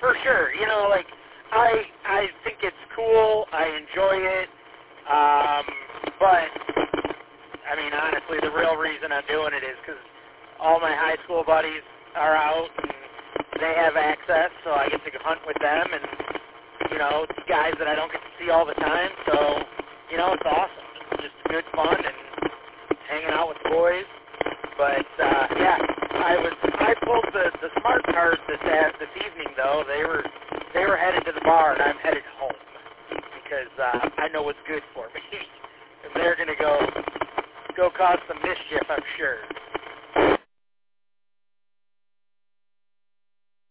for sure. You know, like, I think it's cool. I enjoy it. But, I mean, honestly, the real reason I'm doing it is because all my high school buddies are out and they have access, so I get to go hunt with them and, you know, it's guys that I don't get to see all the time, so, you know, it's awesome. It's just good fun and hanging out with the boys. But, yeah, I pulled the smart card this evening, though. They were headed to the bar, and I'm headed home because I know what's good for me. And they're going to go cause some mischief, I'm sure.